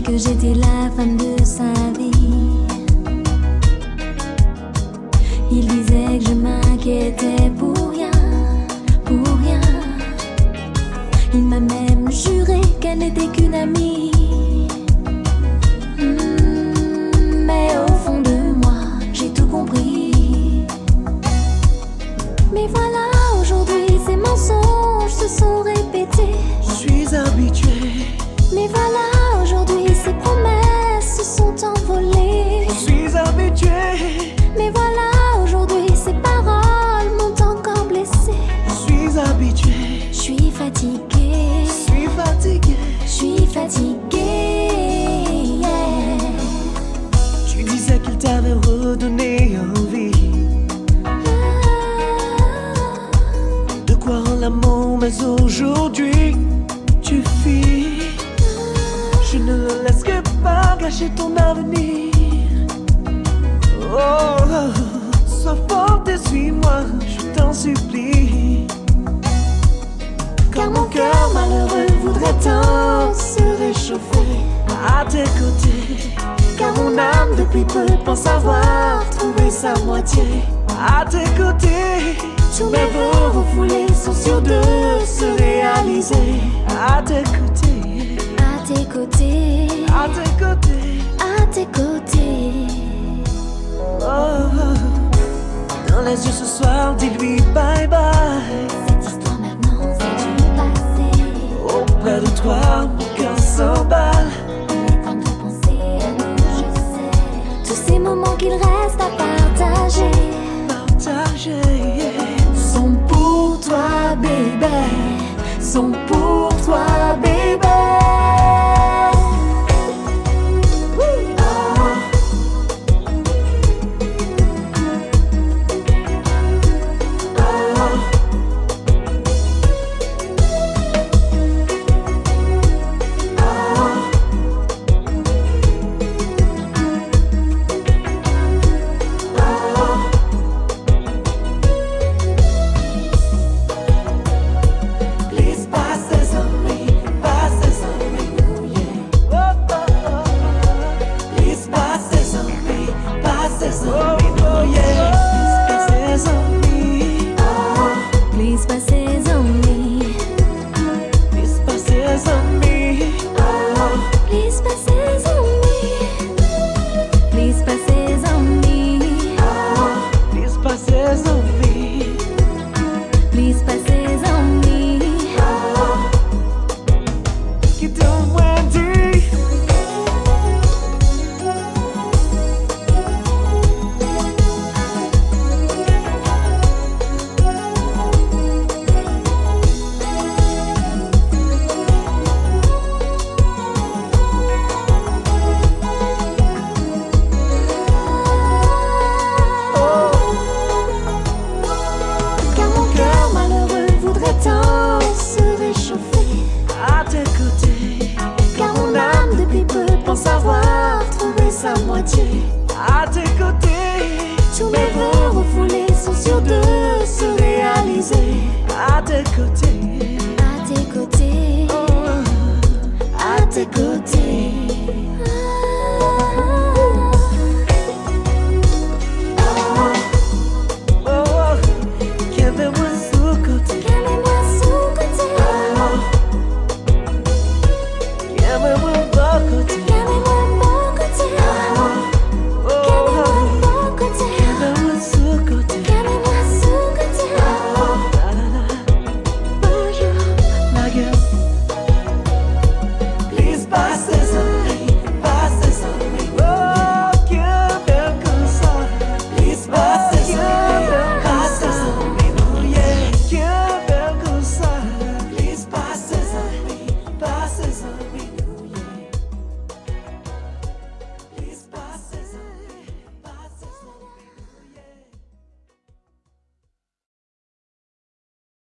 que j'étais la femme de sa vie. Il disait que je m'inquiétais pour rien, pour rien. Il m'a même juré qu'elle n'était qu'une amie. Mais au fond de moi, j'ai tout compris. Mais voilà, aujourd'hui ces mensonges se sont répétés. Je suis habitué. Mais voilà, aujourd'hui ces promesses se sont envolées. Je suis habitué. Mais voilà, aujourd'hui ces paroles m'ont encore blessé. Je suis habitué. Je suis fatiguée. Je suis fatigué. Je suis fatiguée. Yeah. Tu disais qu'il t'avait redonné envie de quoi rendre l'amour, mais aujourd'hui tu fuis. Je ne le laisserai pas gâcher ton avenir. Oh, sois forte et suis-moi, je t'en supplie. Car mon cœur malheureux voudrait tant se réchauffer à tes côtés. Car mon âme depuis peu pense avoir trouvé sa moitié. À tes côtés, tous mes vœux refoulés sont sûrs de se réaliser. À tes côtés, À tes côtés, à tes côtés, à tes côtés. oh. Dans les yeux ce soir, dis-lui bye bye. Cette histoire maintenant c'est du passé. Auprès de toi, mon cœur s'emballe. Il est temps de penser à nous, je sais. Tous ces moments qu'il reste à partager Partager, sont pour toi, bébé. Sont pour toi, bébé.